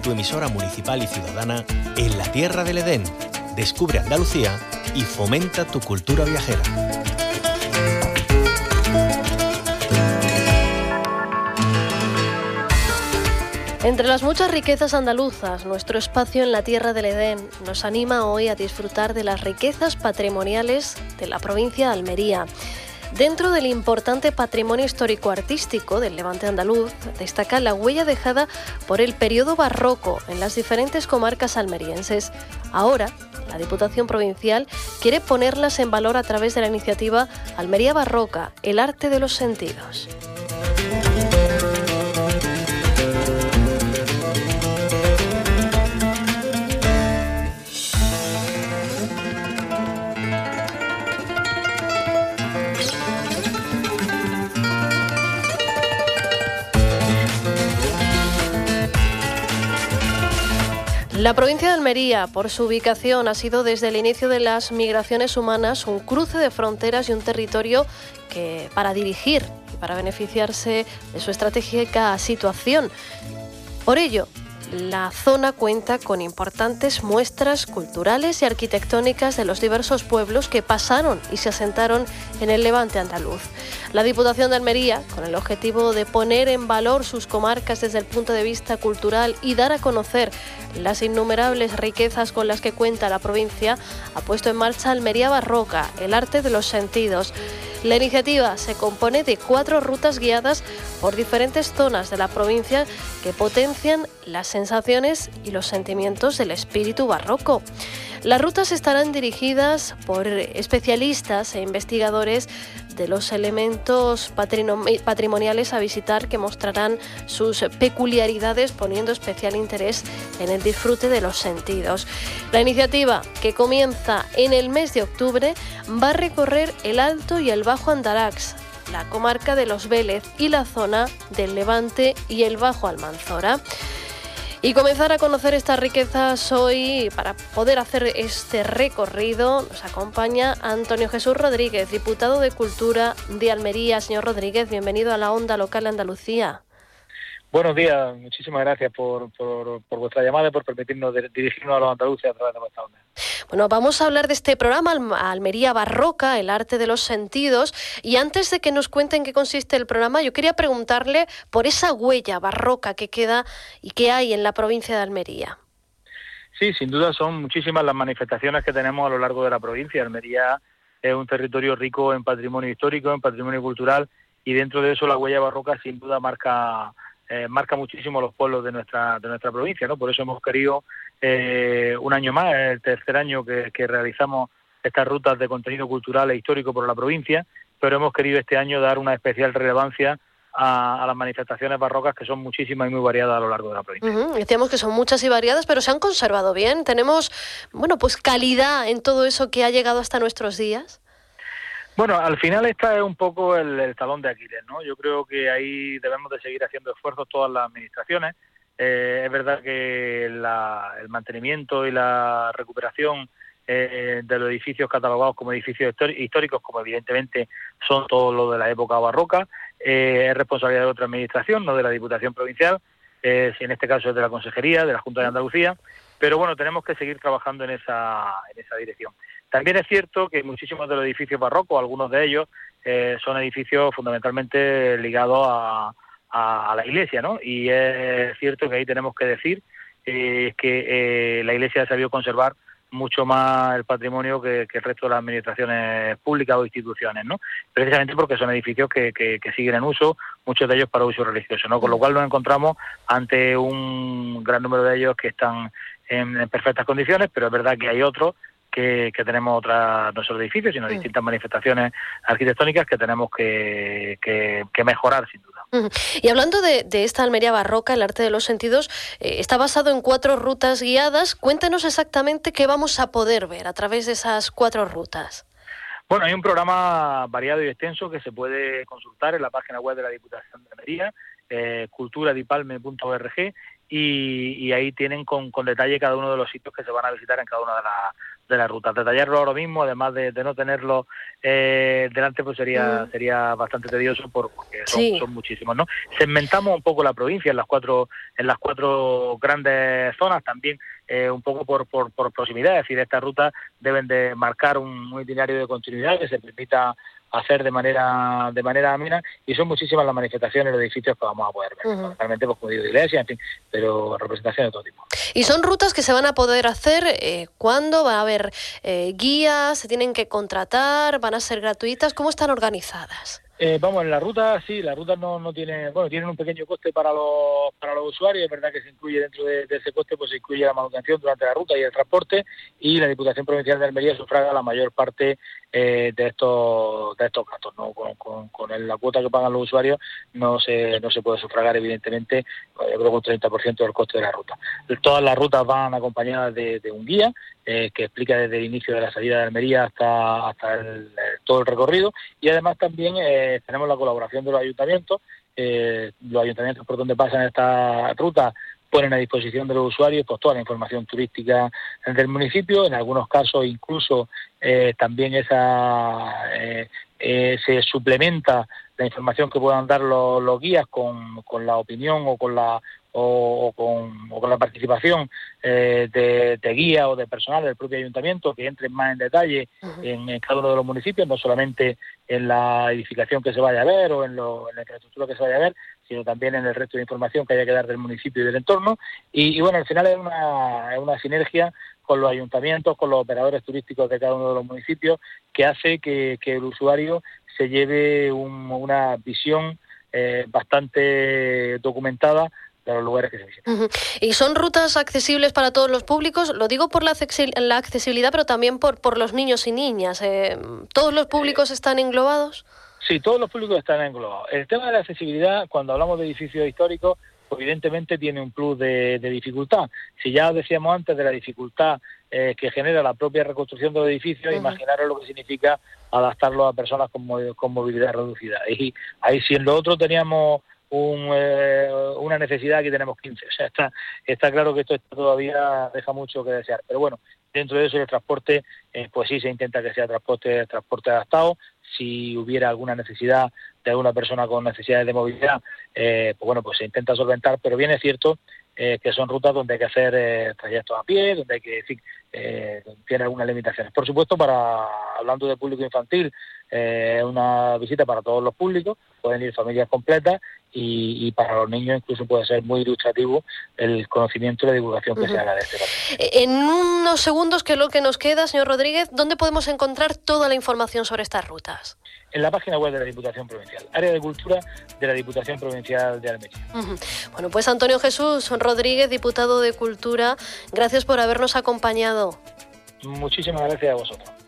tu emisora municipal y ciudadana en la tierra del Edén. Descubre Andalucía y fomenta tu cultura viajera. Entre las muchas riquezas andaluzas, nuestro espacio en la tierra del Edén nos anima hoy a disfrutar de las riquezas patrimoniales de la provincia de Almería. Dentro del importante patrimonio histórico-artístico del Levante andaluz, destaca la huella dejada por el periodo barroco en las diferentes comarcas almerienses. Ahora, la Diputación Provincial quiere ponerlas en valor a través de la iniciativa Almería Barroca, el arte de los sentidos. La provincia de Almería, por su ubicación, ha sido desde el inicio de las migraciones humanas un cruce de fronteras y un territorio que, para dirigir y para beneficiarse de su estratégica situación. Por ello, la zona cuenta con importantes muestras culturales y arquitectónicas de los diversos pueblos que pasaron y se asentaron en el Levante andaluz. La Diputación de Almería, con el objetivo de poner en valor sus comarcas desde el punto de vista cultural y dar a conocer las innumerables riquezas con las que cuenta la provincia, ha puesto en marcha Almería Barroca, el arte de los sentidos. La iniciativa se compone de 4 rutas guiadas por diferentes zonas de la provincia que potencian las sensaciones y los sentimientos del espíritu barroco. Las rutas estarán dirigidas por especialistas e investigadores de los elementos patrimoniales a visitar, que mostrarán sus peculiaridades poniendo especial interés en el disfrute de los sentidos. La iniciativa, que comienza en el mes de octubre, va a recorrer el Alto y el Bajo Andarax, la comarca de Los Vélez y la zona del Levante y el Bajo Almanzora. Y comenzar a conocer estas riquezas hoy, para poder hacer este recorrido, nos acompaña Antonio Jesús Rodríguez, diputado de Cultura de Almería. Señor Rodríguez, bienvenido a la Onda Local de Andalucía. Buenos días, muchísimas gracias por vuestra llamada y por permitirnos dirigirnos a los andaluces a través de vuestra onda. Bueno, vamos a hablar de este programa, Almería Barroca, el arte de los sentidos. Y antes de que nos cuenten qué consiste el programa, yo quería preguntarle por esa huella barroca que queda y que hay en la provincia de Almería. Sí, sin duda son muchísimas las manifestaciones que tenemos a lo largo de la provincia. Almería es un territorio rico en patrimonio histórico, en patrimonio cultural, y dentro de eso la huella barroca sin duda marca muchísimo los pueblos de nuestra provincia, ¿no? Por eso hemos querido un año más, el tercer año que realizamos estas rutas de contenido cultural e histórico por la provincia, pero hemos querido este año dar una especial relevancia a las manifestaciones barrocas, que son muchísimas y muy variadas a lo largo de la provincia. Decíamos que son muchas y variadas, pero se han conservado bien. Tenemos, pues calidad en todo eso que ha llegado hasta nuestros días. Bueno, al final esta es un poco el talón de Aquiles, ¿no? Yo creo que ahí debemos de seguir haciendo esfuerzos todas las administraciones. Es verdad que el mantenimiento y la recuperación de los edificios catalogados como edificios históricos, como evidentemente son todos los de la época barroca, es responsabilidad de otra administración, no de la Diputación Provincial, si en este caso es de la Consejería, de la Junta de Andalucía, pero bueno, tenemos que seguir trabajando en esa dirección. También es cierto que muchísimos de los edificios barrocos, algunos de ellos, son edificios fundamentalmente ligados a la Iglesia, ¿no? Y es cierto que ahí tenemos que decir que la Iglesia ha sabido conservar mucho más el patrimonio que el resto de las administraciones públicas o instituciones, ¿no? Precisamente porque son edificios que siguen en uso, muchos de ellos para uso religioso, ¿no? Con lo cual nos encontramos ante un gran número de ellos que están en perfectas condiciones, pero es verdad que hay otros que tenemos no solo edificios, sino distintas manifestaciones arquitectónicas que tenemos que mejorar, sin duda. Y hablando de esta Almería Barroca, el arte de los sentidos, está basado en 4 rutas guiadas. Cuéntenos exactamente qué vamos a poder ver a través de esas 4 rutas. Bueno, hay un programa variado y extenso que se puede consultar en la página web de la Diputación de Almería, culturadipalme.org, y ahí tienen con detalle cada uno de los sitios que se van a visitar en cada una la ruta. Detallarlo ahora mismo, además de no tenerlo delante, pues sería bastante tedioso porque son muchísimos, ¿no? Segmentamos un poco la provincia en las cuatro grandes zonas, también un poco por proximidad, es decir, estas rutas deben de marcar un itinerario de continuidad que se permita hacer de manera amena, y son muchísimas las manifestaciones, los edificios que vamos a poder ver, realmente, pues, como digo, de iglesia, en fin, pero representaciones de todo tipo. Y son rutas que se van a poder hacer ¿cuándo? ¿Va a haber guías? ¿Se tienen que contratar? ¿Van a ser gratuitas? ¿Cómo están organizadas? Vamos, en la ruta, sí, las rutas no tienen, tienen un pequeño coste para los usuarios, es verdad que se incluye dentro de ese coste, pues se incluye la manutención durante la ruta y el transporte, y la Diputación Provincial de Almería sufraga la mayor parte de estos gastos, ¿no? Con la cuota que pagan los usuarios no se puede sufragar, evidentemente, yo creo que un 30% del coste de la ruta. Todas las rutas van acompañadas de un guía que explica desde el inicio de la salida de Almería hasta todo el recorrido, y además también tenemos la colaboración de los ayuntamientos por donde pasan esta ruta ponen a disposición de los usuarios pues toda la información turística del municipio. En algunos casos incluso también se suplementa la información que puedan dar los guías con la opinión o con la participación de guía o de personal del propio ayuntamiento, que entren más en detalle en cada uno de los municipios, no solamente en la edificación que se vaya a ver o en la infraestructura que se vaya a ver, sino también en el resto de información que haya que dar del municipio y del entorno. Y bueno, al final es una sinergia con los ayuntamientos, con los operadores turísticos de cada uno de los municipios, que hace que el usuario se lleve una visión bastante documentada de los lugares que se visitan. ¿Y son rutas accesibles para todos los públicos? Lo digo por la accesibilidad, pero también por los niños y niñas. ¿Todos los públicos están englobados? Sí, todos los públicos están englobados. El tema de la accesibilidad, cuando hablamos de edificios históricos, pues evidentemente tiene un plus de dificultad. Si ya decíamos antes de la dificultad que genera la propia reconstrucción de los edificios, imaginaros lo que significa adaptarlo a personas con movilidad reducida. Y ahí, si en lo otro teníamos una necesidad, aquí tenemos 15. O sea, está claro que esto todavía deja mucho que desear. Pero bueno, dentro de eso el transporte, pues sí se intenta que sea transporte adaptado. Si hubiera alguna necesidad de alguna persona con necesidades de movilidad, pues bueno, pues se intenta solventar, pero bien es cierto que son rutas donde hay que hacer trayectos a pie, donde hay que, en fin, tiene algunas limitaciones. Por supuesto, hablando de público infantil, una visita para todos los públicos, pueden ir familias completas, y para los niños incluso puede ser muy ilustrativo el conocimiento y la divulgación que se haga de este patrimonia. En unos segundos, que es lo que nos queda, señor Rodríguez, ¿dónde podemos encontrar toda la información sobre estas rutas? En la página web de la Diputación Provincial, Área de Cultura de la Diputación Provincial de Almería. Bueno, pues Antonio Jesús Rodríguez, diputado de Cultura, gracias por habernos acompañado. Muchísimas gracias a vosotros.